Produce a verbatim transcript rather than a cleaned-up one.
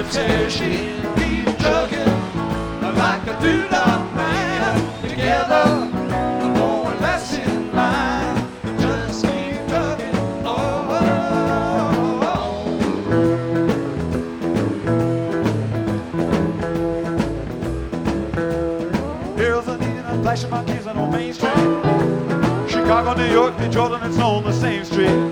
till she keeps trucking like a two-dog man. Together, going less in line. Just keep trucking. Oh, oh, oh. Here's Anita flashing my keys on Main Street. Chicago, New York, Detroit, and it's on the same street.